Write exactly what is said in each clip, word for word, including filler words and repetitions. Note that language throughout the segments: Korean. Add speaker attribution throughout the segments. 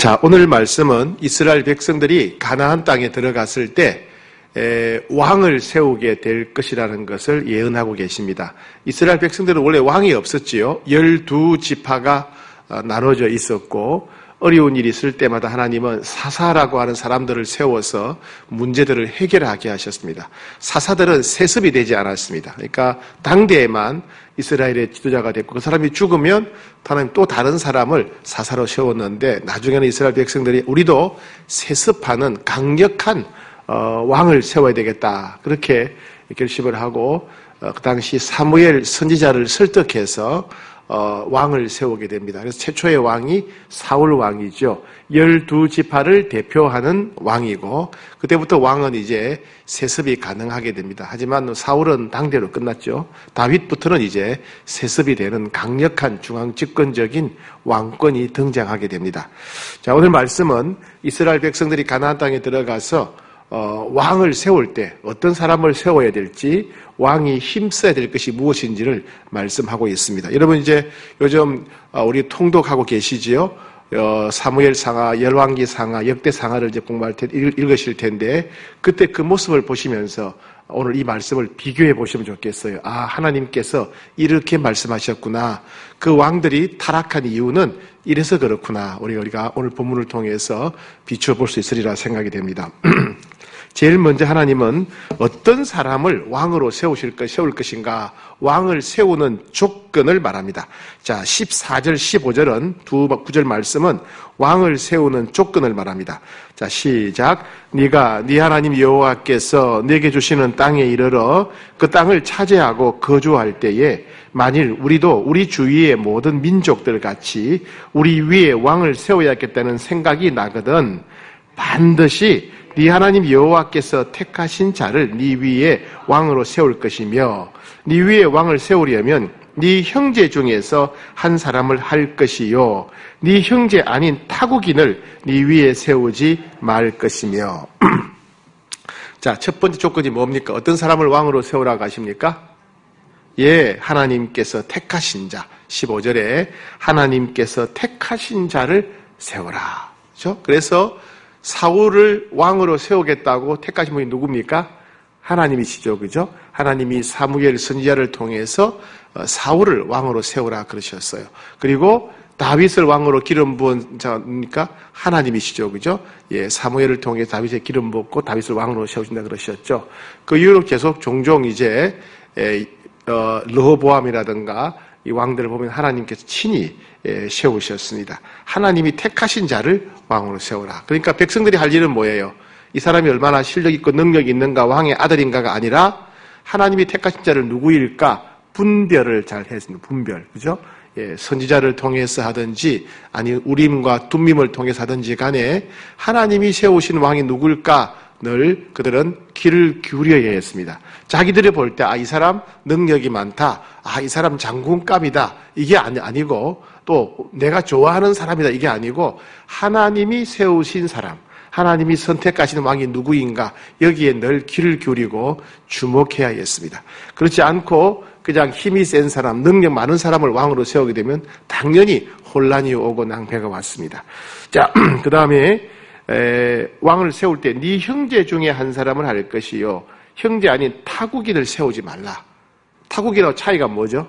Speaker 1: 자, 오늘 말씀은 이스라엘 백성들이 가나안 땅에 들어갔을 때 에, 왕을 세우게 될 것이라는 것을 예언하고 계십니다. 이스라엘 백성들은 원래 왕이 없었지요. 열두 지파가 어, 나눠져 있었고 어려운 일이 있을 때마다 하나님은 사사라고 하는 사람들을 세워서 문제들을 해결하게 하셨습니다. 사사들은 세습이 되지 않았습니다. 그러니까 당대에만 이스라엘의 지도자가 됐고 그 사람이 죽으면 하나님 또 다른 사람을 사사로 세웠는데 나중에는 이스라엘 백성들이 우리도 세습하는 강력한 어, 왕을 세워야 되겠다. 그렇게 결심을 하고 어, 그 당시 사무엘 선지자를 설득해서 어, 왕을 세우게 됩니다. 그래서 최초의 왕이 사울 왕이죠. 열두 지파를 대표하는 왕이고 그때부터 왕은 이제 세습이 가능하게 됩니다. 하지만 사울은 당대로 끝났죠. 다윗부터는 이제 세습이 되는 강력한 중앙 집권적인 왕권이 등장하게 됩니다. 자, 오늘 말씀은 이스라엘 백성들이 가나안 땅에 들어가서 어, 왕을 세울 때 어떤 사람을 세워야 될지 왕이 힘써야 될 것이 무엇인지를 말씀하고 있습니다. 여러분 이제 요즘 우리 통독하고 계시지요? 어, 사무엘상하, 열왕기상하, 역대상하를 이제 공부할 때 읽으실 텐데 그때 그 모습을 보시면서 오늘 이 말씀을 비교해 보시면 좋겠어요. 아, 하나님께서 이렇게 말씀하셨구나. 그 왕들이 타락한 이유는 이래서 그렇구나. 우리, 우리가 오늘 본문을 통해서 비추어 수 있으리라 생각이 됩니다. 제일 먼저 하나님은 어떤 사람을 왕으로 세우실 것, 세울 것인가, 왕을 세우는 조건을 말합니다. 자, 십사 절, 십오 절은 두 구절 말씀은 왕을 세우는 조건을 말합니다. 자, 시작. 네가 네 하나님 여호와께서 네게 주시는 땅에 이르러 그 땅을 차지하고 거주할 때에 만일 우리도 우리 주위의 모든 민족들 같이 우리 위에 왕을 세워야겠다는 생각이 나거든 반드시 네 하나님 여호와께서 택하신 자를 네 위에 왕으로 세울 것이며 네 위에 왕을 세우려면 네 형제 중에서 한 사람을 할 것이요 네 형제 아닌 타국인을 네 위에 세우지 말 것이며 자, 첫 번째 조건이 뭡니까? 어떤 사람을 왕으로 세우라고 하십니까? 예, 하나님께서 택하신 자. 십오 절에 하나님께서 택하신 자를 세우라. 그렇죠? 그래서 사울을 왕으로 세우겠다고 택하신 분이 누굽니까? 하나님이시죠. 그죠? 하나님이 사무엘 선지자를 통해서 사울을 왕으로 세우라 그러셨어요. 그리고 다윗을 왕으로 기름 부은 자니까 하나님이시죠. 그죠? 예, 사무엘을 통해 다윗의 기름 붓고 다윗을 왕으로 세우신다 그러셨죠. 그 이후로 계속 종종 이제 에, 어, 르호보암이라든가 이 왕들을 보면 하나님께서 친히 예, 세우셨습니다. 하나님이 택하신 자를 왕으로 세우라. 그러니까 백성들이 할 일은 뭐예요? 이 사람이 얼마나 실력 있고 능력이 있는가, 왕의 아들인가가 아니라 하나님이 택하신 자를 누구일까 분별을 잘 했습니다. 분별, 그죠? 예, 선지자를 통해서 하든지 아니 우림과 둠밈을 통해서 하든지 간에 하나님이 세우신 왕이 누굴까 늘 그들은 귀를 기울여야 했습니다. 자기들이 볼 때 아, 이 사람 능력이 많다. 아, 이 사람 장군감이다. 이게 아니, 아니고 또 내가 좋아하는 사람이다. 이게 아니고 하나님이 세우신 사람, 하나님이 선택하시는 왕이 누구인가 여기에 늘 귀를 기울이고 주목해야 했습니다. 그렇지 않고 그냥 힘이 센 사람, 능력 많은 사람을 왕으로 세우게 되면 당연히 혼란이 오고 낭패가 왔습니다. 자, 그 다음에 에, 왕을 세울 때 네 형제 중에 한 사람을 할 것이요 형제 아닌 타국인을 세우지 말라. 타국인하고 차이가 뭐죠?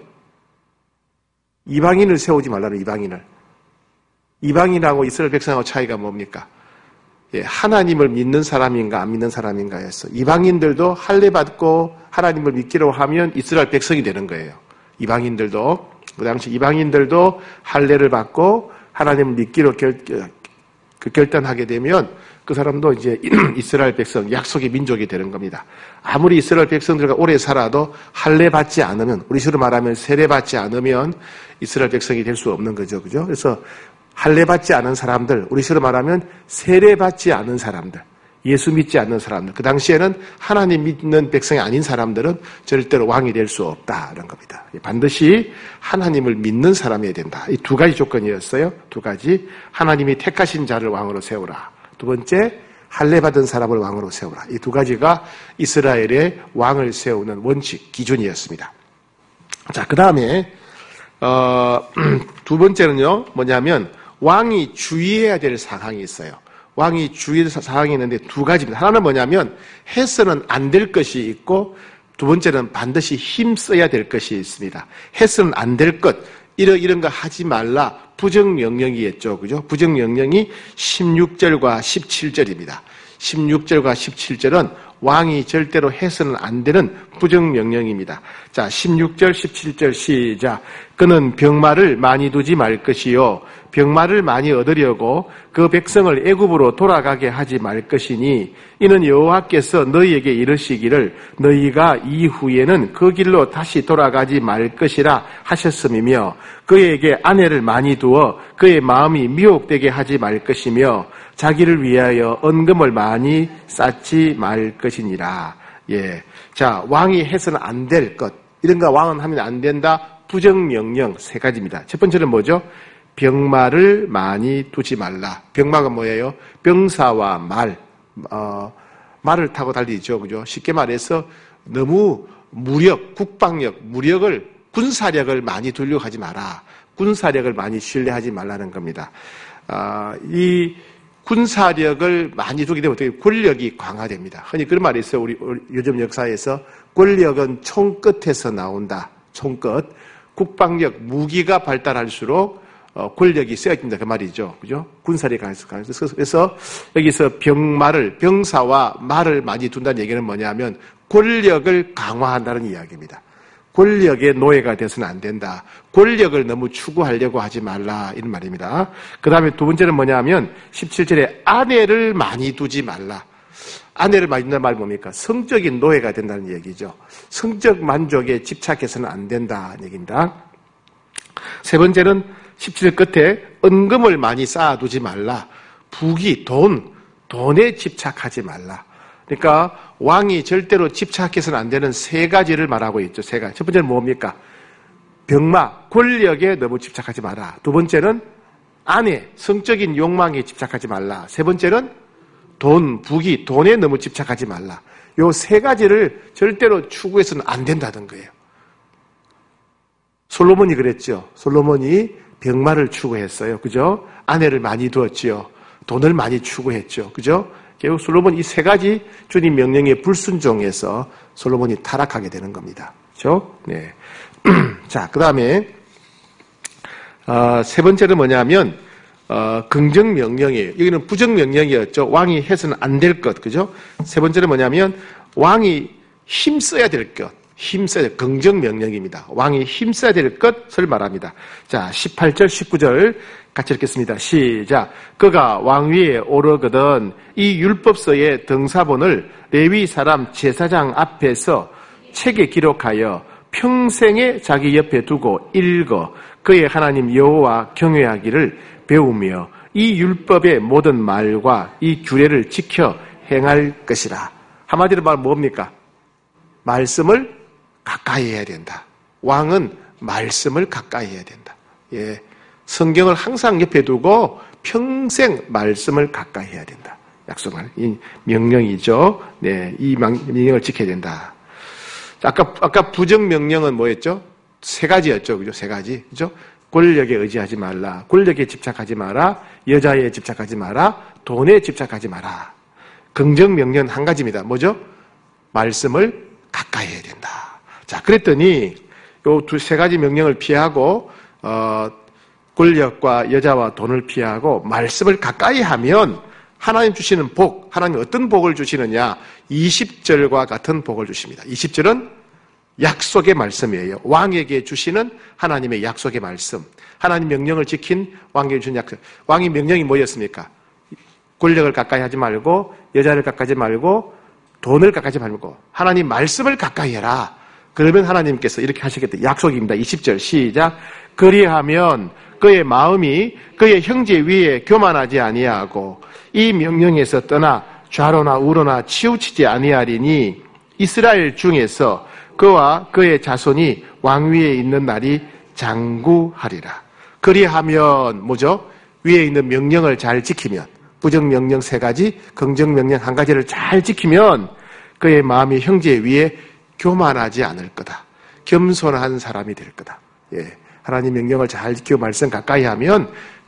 Speaker 1: 이방인을 세우지 말라는 이방인을. 이방인하고 이스라엘 백성하고 차이가 뭡니까? 예, 하나님을 믿는 사람인가 안 믿는 사람인가 해서 이방인들도 할례 받고 하나님을 믿기로 하면 이스라엘 백성이 되는 거예요. 이방인들도 그 당시 이방인들도 할례를 받고 하나님을 믿기로 결, 그 결단하게 되면 그 사람도 이제 이스라엘 백성, 약속의 민족이 되는 겁니다. 아무리 이스라엘 백성들과 오래 살아도 할례 받지 않으면, 우리 식으로 말하면 세례 받지 않으면 이스라엘 백성이 될 수 없는 거죠. 그죠? 그래서 할례 받지 않은 사람들, 우리 식으로 말하면 세례 받지 않은 사람들, 예수 믿지 않는 사람들, 그 당시에는 하나님 믿는 백성이 아닌 사람들은 절대로 왕이 될 수 없다는 겁니다. 반드시 하나님을 믿는 사람이어야 된다. 이 두 가지 조건이었어요. 두 가지. 하나님이 택하신 자를 왕으로 세우라. 두 번째, 할례 받은 사람을 왕으로 세우라. 이 두 가지가 이스라엘의 왕을 세우는 원칙, 기준이었습니다. 자, 그 다음에 어, 두 번째는요, 뭐냐면 왕이 주의해야 될 상황이 있어요. 왕이 주의해야 될 상황이 있는데 두 가지입니다. 하나는 뭐냐면 해서는 안 될 것이 있고 두 번째는 반드시 힘써야 될 것이 있습니다. 해서는 안 될 것, 이런, 이런 거 하지 말라. 부정명령이었죠. 그죠? 부정명령이 십육 절과 십칠 절입니다. 십육 절과 십칠 절은 왕이 절대로 해서는 안 되는 부정명령입니다. 자, 십육 절, 십칠 절 시작. 그는 병마를 많이 두지 말 것이요. 병마를 많이 얻으려고 그 백성을 애굽으로 돌아가게 하지 말 것이니 이는 여호와께서 너희에게 이르시기를 너희가 이후에는 그 길로 다시 돌아가지 말 것이라 하셨음이며 그에게 아내를 많이 두어 그의 마음이 미혹되게 하지 말 것이며 자기를 위하여 은금을 많이 쌓지 말 것이니라. 예. 자, 왕이 해서는 안 될 것. 이런 거 왕은 하면 안 된다. 부정명령 세 가지입니다. 첫 번째는 뭐죠? 병마를 많이 두지 말라. 병마가 뭐예요? 병사와 말, 어, 말을 타고 달리죠. 그죠? 쉽게 말해서 너무 무력, 국방력, 무력을, 군사력을 많이 두려고 하지 마라. 군사력을 많이 신뢰하지 말라는 겁니다. 아, 이 군사력을 많이 두게 되면 어떻게 권력이 강화됩니다. 흔히 그런 말이 있어요. 우리, 우리 요즘 역사에서 권력은 총끝에서 나온다. 총끝. 국방력, 무기가 발달할수록 어, 권력이 세워진다 그 말이죠. 그죠? 군사력이 강해서. 그래서 여기서 병마를, 병사와 말을 많이 둔다는 얘기는 뭐냐면 권력을 강화한다는 이야기입니다. 권력의 노예가 돼서는 안 된다. 권력을 너무 추구하려고 하지 말라. 이런 말입니다. 그 다음에 두 번째는 뭐냐면 십칠 절에 아내를 많이 두지 말라. 아내를 많이 둔다는 말이 뭡니까? 성적인 노예가 된다는 얘기죠. 성적 만족에 집착해서는 안 된다는 얘기입니다. 세 번째는 십칠 절 끝에 은금을 많이 쌓아두지 말라. 부귀, 돈, 돈에 집착하지 말라. 그러니까 왕이 절대로 집착해서는 안 되는 세 가지를 말하고 있죠. 세 가지. 첫 번째는 뭡니까? 병마, 권력에 너무 집착하지 마라. 두 번째는 아내, 성적인 욕망에 집착하지 말라. 세 번째는 돈, 부귀, 돈에 너무 집착하지 말라. 요 세 가지를 절대로 추구해서는 안 된다는 거예요. 솔로몬이 그랬죠. 솔로몬이 병마를 추구했어요. 그죠? 아내를 많이 두었지요. 돈을 많이 추구했죠. 그죠? 결국 솔로몬 이 세 가지 주님 명령에 불순종해서 솔로몬이 타락하게 되는 겁니다. 그죠? 네. 자, 그 다음에, 어, 세 번째는 뭐냐면, 어, 긍정 명령이에요. 여기는 부정 명령이었죠. 왕이 해서는 안 될 것. 그죠? 세 번째는 뭐냐면, 왕이 힘써야 될 것. 힘써야 될, 긍정 명령입니다. 왕이 힘써야 될 것을 말합니다. 자, 십팔 절, 십구 절 같이 읽겠습니다. 시작. 그가 왕위에 오르거든 이 율법서의 등사본을 레위 사람 제사장 앞에서 책에 기록하여 평생에 자기 옆에 두고 읽어 그의 하나님 여호와 경외하기를 배우며 이 율법의 모든 말과 이 규례를 지켜 행할 것이라. 한마디로 말하면 뭡니까? 말씀을 가까이 해야 된다. 왕은 말씀을 가까이 해야 된다. 예. 성경을 항상 옆에 두고 평생 말씀을 가까이 해야 된다. 약속을. 이 명령이죠. 네. 이 명령을 지켜야 된다. 아까, 아까 부정명령은 뭐였죠? 세 가지였죠. 그죠? 세 가지. 그죠? 권력에 의지하지 말라. 권력에 집착하지 마라. 여자에 집착하지 마라. 돈에 집착하지 마라. 긍정명령은 한 가지입니다. 뭐죠? 말씀을 가까이 해야 된다. 자, 그랬더니 요 두 세 가지 명령을 피하고 어, 권력과 여자와 돈을 피하고 말씀을 가까이 하면 하나님 주시는 복, 하나님 어떤 복을 주시느냐? 이십 절과 같은 복을 주십니다. 이십 절은 약속의 말씀이에요. 왕에게 주시는 하나님의 약속의 말씀. 하나님 명령을 지킨 왕에게 주신 약속. 왕의 명령이 뭐였습니까? 권력을 가까이 하지 말고 여자를 가까이 하지 말고 돈을 가까이 하지 말고 하나님 말씀을 가까이 해라. 그러면 하나님께서 이렇게 하시겠다. 약속입니다. 이십 절 시작. 그리하면 그의 마음이 그의 형제 위에 교만하지 아니하고 이 명령에서 떠나 좌로나 우로나 치우치지 아니하리니 이스라엘 중에서 그와 그의 자손이 왕위에 있는 날이 장구하리라. 그리하면 뭐죠? 위에 있는 명령을 잘 지키면 부정명령 세 가지, 긍정명령 한 가지를 잘 지키면 그의 마음이 형제 위에 교만하지 않을 거다. 겸손한 사람이 될 거다. 예. 하나님 명령을 잘 지키고 말씀 가까이 하면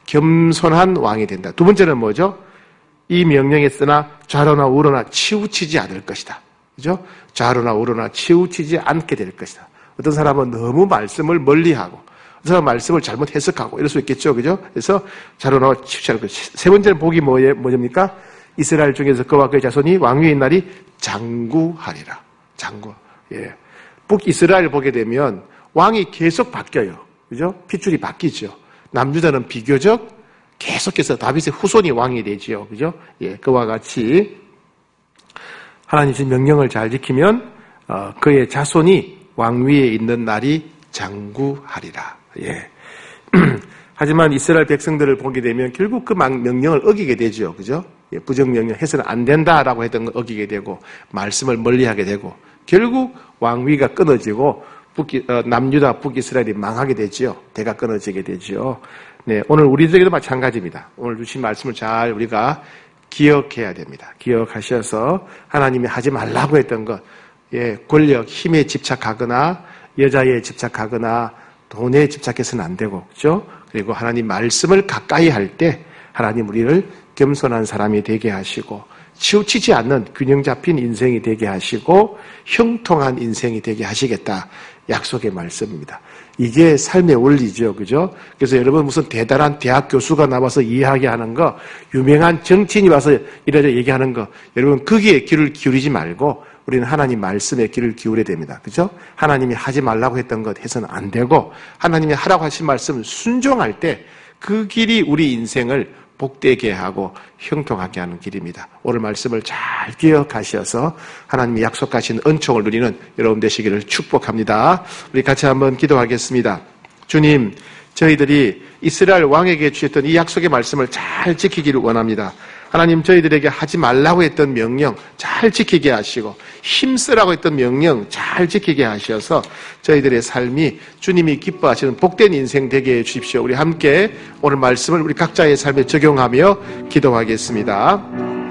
Speaker 1: 겸손한 왕이 된다. 두 번째는 뭐죠? 이 명령에 쓰나 좌로나 우로나 치우치지 않을 것이다. 그죠? 좌로나 우로나 치우치지 않게 될 것이다. 어떤 사람은 너무 말씀을 멀리하고, 어떤 사람은 말씀을 잘못 해석하고 이럴 수 있겠죠. 그죠? 그래서 좌로나 치우치지 않을 것이다. 세 번째는 복이 뭐예, 뭐입니까? 이스라엘 중에서 그와 그의 자손이 왕위인 날이 장구하리라. 장구. 예. 북이스라엘 보게 되면 왕이 계속 바뀌어요. 그죠? 핏줄이 바뀌죠. 남유다는 비교적 계속해서 다윗의 후손이 왕이 되지요. 그죠? 예. 그와 같이 하나님 주신 명령을 잘 지키면 어, 그의 자손이 왕위에 있는 날이 장구하리라. 예. 하지만 이스라엘 백성들을 보게 되면 결국 그 명령을 어기게 되죠. 그죠? 예. 부정명령 해서는 안 된다라고 했던 걸 어기게 되고 말씀을 멀리하게 되고 결국 왕위가 끊어지고 북, 어, 남유다 북이스라엘이 망하게 되지요. 대가 끊어지게 되지요. 네, 오늘 우리들에게도 마찬가지입니다. 오늘 주신 말씀을 잘 우리가 기억해야 됩니다. 기억하셔서 하나님이 하지 말라고 했던 것, 예, 권력, 힘에 집착하거나 여자에 집착하거나 돈에 집착해서는 안 되고, 그렇죠? 그리고 하나님 말씀을 가까이 할 때 하나님 우리를 겸손한 사람이 되게 하시고 치우치지 않는 균형 잡힌 인생이 되게 하시고 형통한 인생이 되게 하시겠다. 약속의 말씀입니다. 이게 삶의 원리죠. 그죠? 그래서 여러분 무슨 대단한 대학 교수가 나와서 이야기하는 거, 유명한 정치인이 와서 이래저 얘기하는 거, 여러분 거기에 귀를 기울이지 말고 우리는 하나님 말씀에 귀를 기울여야 됩니다. 그죠? 하나님이 하지 말라고 했던 것 해서는 안 되고 하나님이 하라고 하신 말씀을 순종할 때 그 길이 우리 인생을 복되게 하고 형통하게 하는 길입니다. 오늘 말씀을 잘 기억하셔서 하나님이 약속하신 은총을 누리는 여러분 되시기를 축복합니다. 우리 같이 한번 기도하겠습니다. 주님, 저희들이 이스라엘 왕에게 주셨던 이 약속의 말씀을 잘 지키기를 원합니다. 하나님, 저희들에게 하지 말라고 했던 명령 잘 지키게 하시고 힘쓰라고 했던 명령 잘 지키게 하셔서 저희들의 삶이 주님이 기뻐하시는 복된 인생 되게 해주십시오. 우리 함께 오늘 말씀을 우리 각자의 삶에 적용하며 기도하겠습니다.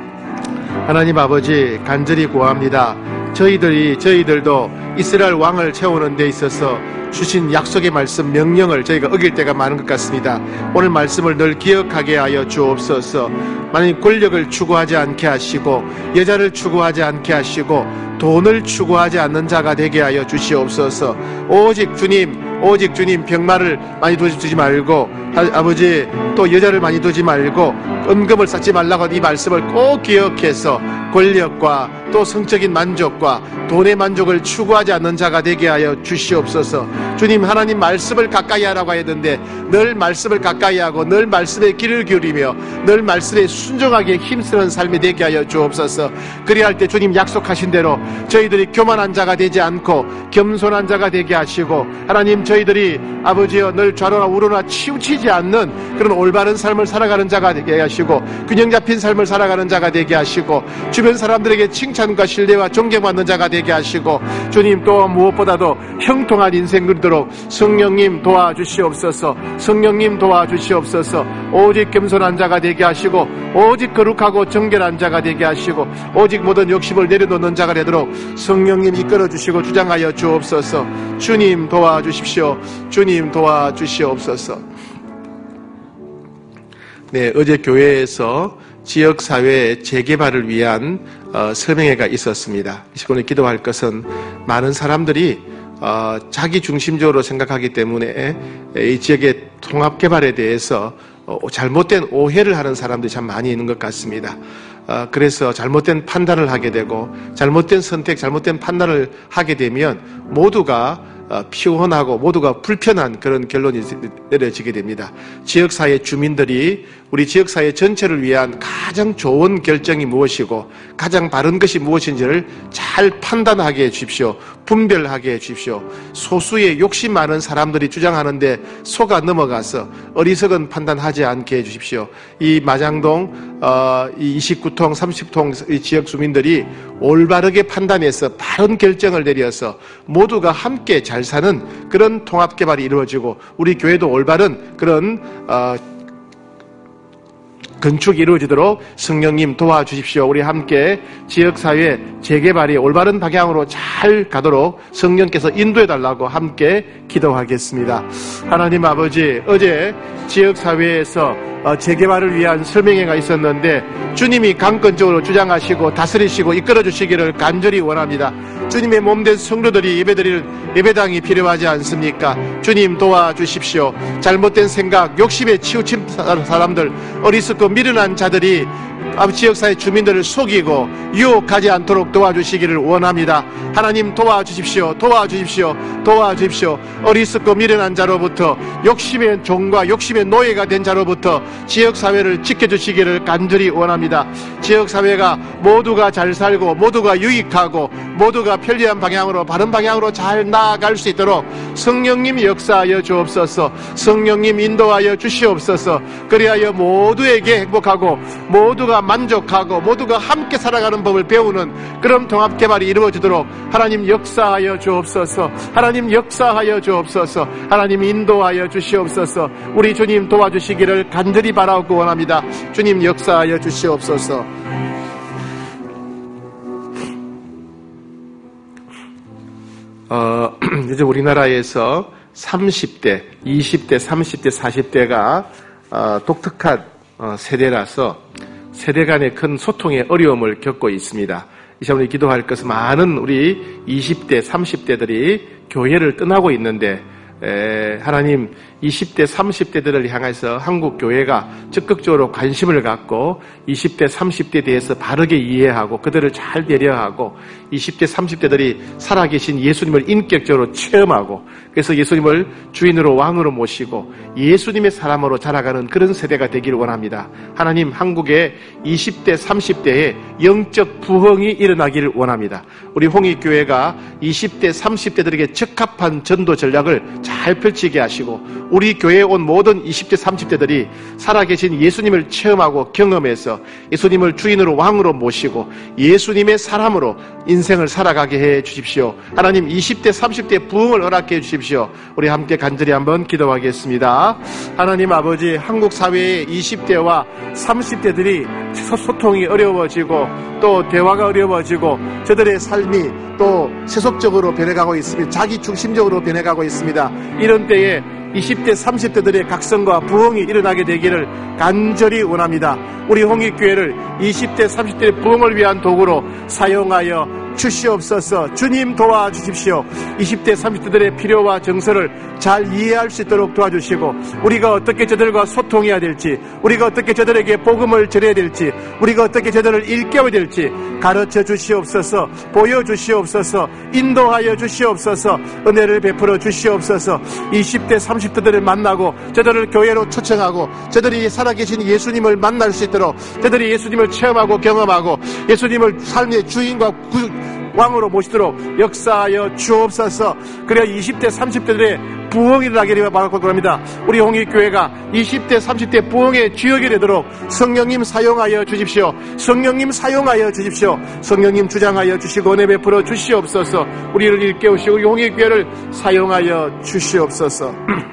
Speaker 1: 하나님 아버지, 간절히 구합니다. 저희들이 저희들도 이스라엘 왕을 채우는 데 있어서 주신 약속의 말씀, 명령을 저희가 어길 때가 많은 것 같습니다. 오늘 말씀을 늘 기억하게 하여 주옵소서. 만약 권력을 추구하지 않게 하시고 여자를 추구하지 않게 하시고 돈을 추구하지 않는 자가 되게 하여 주시옵소서. 오직 주님, 오직 주님 병마를 많이 두지 말고 아버지 또 여자를 많이 두지 말고 은금을 쌓지 말라고 이 말씀을 꼭 기억해서 권력과 또 성적인 만족과 돈의 만족을 추구하지 않는 자가 되게 하여 주시옵소서. 주님, 하나님 말씀을 가까이 하라고 했는데 늘 말씀을 가까이 하고 늘 말씀에 귀를 기울이며 늘 말씀에 순종하게 힘쓰는 삶이 되게 하여 주옵소서. 그리할 때 주님 약속하신 대로 저희들이 교만한 자가 되지 않고 겸손한 자가 되게 하시고 하나님 저희들이 아버지여 늘 좌로나 우로나 치우치지 않는 그런 올바른 삶을 살아가는 자가 되게 하시고 균형 잡힌 삶을 살아가는 자가 되게 하시고 주변 사람들에게 칭찬과 신뢰와 존경받는 자가 되게 하시고 주님 또 무엇보다도 형통한 인생 누리도록 성령님 도와주시옵소서. 성령님 도와주시옵소서. 오직 겸손한 자가 되게 하시고 오직 거룩하고 정결한 자가 되게 하시고 오직 모든 욕심을 내려놓는 자가 되도록 성령님 이끌어주시고 주장하여 주옵소서. 주님 도와주십시오. 주님 도와주시옵소서. 네, 어제 교회에서 지역사회 재개발을 위한 어, 설명회가 있었습니다. 이 시간에 기도할 것은 많은 사람들이 어, 자기 중심적으로 생각하기 때문에 이 지역의 통합개발에 대해서 어, 잘못된 오해를 하는 사람들이 참 많이 있는 것 같습니다. 어, 그래서 잘못된 판단을 하게 되고 잘못된 선택, 잘못된 판단을 하게 되면 모두가 피곤하고 모두가 불편한 그런 결론이 내려지게 됩니다. 지역사회 주민들이 우리 지역사회 전체를 위한 가장 좋은 결정이 무엇이고 가장 바른 것이 무엇인지를 잘 판단하게 해주십시오. 분별하게 해주십시오. 소수의 욕심 많은 사람들이 주장하는데 속아 넘어가서 어리석은 판단하지 않게 해주십시오. 이 마장동 어, 이 이십구 통, 삼십 통 이 지역 주민들이 올바르게 판단해서 바른 결정을 내려서 모두가 함께 잘 사는 그런 통합개발이 이루어지고 우리 교회도 올바른 그런 어, 건축이 이루어지도록 성령님 도와주십시오. 우리 함께 지역사회 재개발이 올바른 방향으로 잘 가도록 성령께서 인도해달라고 함께 기도하겠습니다. 하나님 아버지, 어제 지역사회에서 재개발을 위한 설명회가 있었는데 주님이 강권적으로 주장하시고 다스리시고 이끌어주시기를 간절히 원합니다. 주님의 몸된 성도들이 예배드릴 예배당이 필요하지 않습니까? 주님 도와주십시오. 잘못된 생각, 욕심에 치우친 사람들, 어리석고 미련한 자들이 지역사회 주민들을 속이고 유혹하지 않도록 도와주시기를 원합니다. 하나님 도와주십시오. 도와주십시오. 도와주십시오. 어리석고 미련한 자로부터, 욕심의 종과 욕심의 노예가 된 자로부터 지역사회를 지켜주시기를 간절히 원합니다. 지역사회가 모두가 잘 살고 모두가 유익하고 모두가 편리한 방향으로, 바른 방향으로 잘 나아갈 수 있도록 성령님 역사하여 주옵소서. 성령님 인도하여 주시옵소서. 그리하여 모두에게 행복하고 모두가 만족하고 모두가 함께 살아가는 법을 배우는 그런 통합개발이 이루어지도록 하나님 역사하여 주옵소서. 하나님 역사하여 주옵소서. 하나님 인도하여 주시옵소서. 우리 주님 도와주시기를 간절히 바라고 원합니다. 주님 역사하여 주시옵소서. 어, 요즘 우리나라에서 삼십 대, 이십 대, 삼십 대, 사십 대가 어, 독특한 어, 세대라서 세대 간의 큰 소통의 어려움을 겪고 있습니다. 이 시간 우리 기도할 것은 많은 우리 이십 대, 삼십 대들이 교회를 떠나고 있는데 에, 하나님 이십 대, 삼십 대들을 향해서 한국 교회가 적극적으로 관심을 갖고 이십 대, 삼십 대에 대해서 바르게 이해하고 그들을 잘 배려하고 이십 대, 삼십 대들이 살아계신 예수님을 인격적으로 체험하고 그래서 예수님을 주인으로 왕으로 모시고 예수님의 사람으로 자라가는 그런 세대가 되기를 원합니다. 하나님 한국의 이십 대, 삼십 대의 영적 부흥이 일어나기를 원합니다. 우리 홍익교회가 이십 대, 삼십 대들에게 적합한 전도 전략을 잘 펼치게 하시고 우리 교회에 온 모든 이십 대, 삼십 대들이 살아계신 예수님을 체험하고 경험해서 예수님을 주인으로 왕으로 모시고 예수님의 사람으로 인생을 살아가게 해 주십시오. 하나님 이십 대, 삼십 대 부흥을 허락해 주십시오. 우리 함께 간절히 한번 기도하겠습니다. 하나님 아버지, 한국 사회의 이십 대와 삼십 대들이 소통이 어려워지고 또 대화가 어려워지고 저들의 삶이 또 세속적으로 변해가고 있습니다. 자기 중심적으로 변해가고 있습니다. 이런 때에 이십 대, 삼십 대들의 각성과 부흥이 일어나게 되기를 간절히 원합니다. 우리 홍익교회를 이십 대, 삼십 대의 부흥을 위한 도구로 사용하여 주시옵소서. 주님 도와주십시오. 이십 대, 삼십 대들의 필요와 정서를 잘 이해할 수 있도록 도와주시고 우리가 어떻게 저들과 소통해야 될지, 우리가 어떻게 저들에게 복음을 전해야 될지, 우리가 어떻게 저들을 일깨워야 될지 가르쳐 주시옵소서. 보여주시옵소서. 인도하여 주시옵소서. 은혜를 베풀어 주시옵소서. 이십 대, 삼십 대들을 만나고 저들을 교회로 초청하고 저들이 살아계신 예수님을 만날 수 있도록 저들이 예수님을 체험하고 경험하고 예수님을 삶의 주인과 구, 왕으로 모시도록 역사하여 주옵소서. 그래야 이십 대, 삼십 대들의 부흥이 일어나기를 바라고 합니다. 우리 홍익교회가 이십 대, 삼십 대 부흥의 주역이 되도록 성령님 사용하여 주십시오. 성령님 사용하여 주십시오. 성령님 주장하여 주시고 은혜 베풀어 주시옵소서. 우리를 일깨우시고 우리 홍익교회를 사용하여 주시옵소서.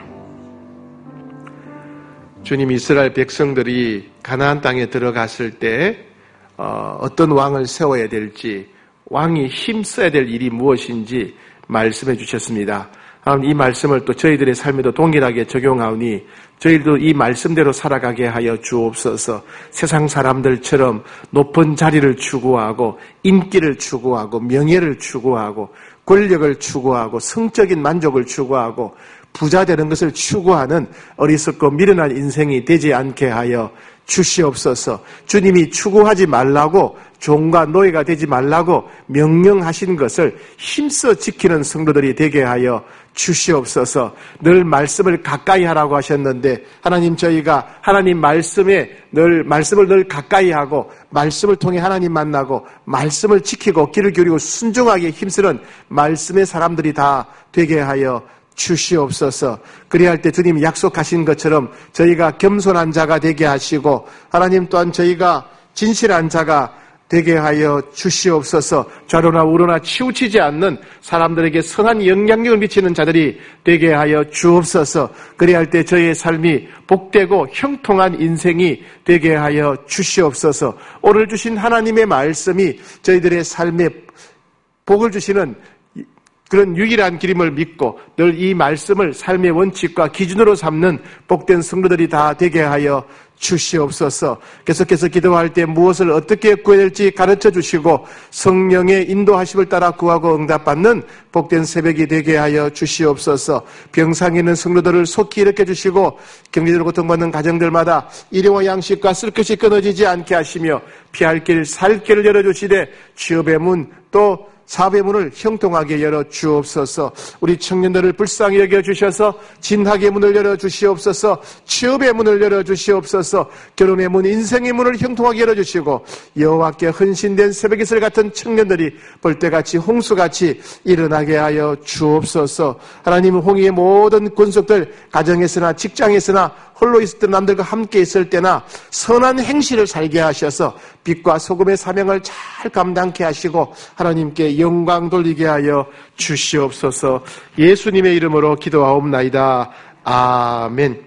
Speaker 1: 주님, 이스라엘 백성들이 가나안 땅에 들어갔을 때 어, 어떤 왕을 세워야 될지, 왕이 힘써야 될 일이 무엇인지 말씀해 주셨습니다. 이 말씀을 또 저희들의 삶에도 동일하게 적용하오니 저희도 이 말씀대로 살아가게 하여 주옵소서. 세상 사람들처럼 높은 자리를 추구하고 인기를 추구하고 명예를 추구하고 권력을 추구하고 성적인 만족을 추구하고 부자 되는 것을 추구하는 어리석고 미련한 인생이 되지 않게 하여 주시옵소서. 주님이 추구하지 말라고, 종과 노예가 되지 말라고 명령하신 것을 힘써 지키는 성도들이 되게 하여 주시옵소서. 늘 말씀을 가까이 하라고 하셨는데 하나님, 저희가 하나님 말씀에 늘 말씀을 늘 가까이 하고 말씀을 통해 하나님 만나고 말씀을 지키고 귀를 기울이고 순종하게 힘쓰는 말씀의 사람들이 다 되게 하여 주시옵소서. 그리할 때 주님 약속하신 것처럼 저희가 겸손한 자가 되게 하시고 하나님 또한 저희가 진실한 자가 되게 하여 주시옵소서. 좌로나 우로나 치우치지 않는 사람들에게 선한 영향력을 미치는 자들이 되게 하여 주옵소서. 그리할 때 저의 삶이 복되고 형통한 인생이 되게 하여 주시옵소서. 오늘 주신 하나님의 말씀이 저희들의 삶에 복을 주시는 그런 유일한 길임을 믿고 늘 이 말씀을 삶의 원칙과 기준으로 삼는 복된 성도들이 다 되게 하여 주시옵소서. 계속해서 기도할 때 무엇을 어떻게 구해야 될지 가르쳐 주시고 성령의 인도하심을 따라 구하고 응답받는 복된 새벽이 되게 하여 주시옵소서. 병상에 있는 성도들을 속히 일으켜 주시고 경제적으로 고통받는 가정들마다 일용할 양식과 쓸 것이 끊어지지 않게 하시며 피할 길, 살 길을 열어주시되 취업의 문 또 사업의 문을 형통하게 열어 주옵소서. 우리 청년들을 불쌍히 여겨 주셔서 진학의 문을 열어 주시옵소서. 취업의 문을 열어 주시옵소서. 결혼의 문, 인생의 문을 형통하게 열어 주시고 여호와께 헌신된 새벽 이슬 같은 청년들이 벌떼같이 홍수같이 일어나게 하여 주옵소서. 하나님은 홍해의 모든 군속들 가정에서나 직장에서나 홀로 있을 때 남들과 함께 있을 때나 선한 행실을 살게 하셔서 빛과 소금의 사명을 잘 감당케 하시고 하나님께 영광 돌리게 하여 주시옵소서. 예수님의 이름으로 기도하옵나이다. 아멘.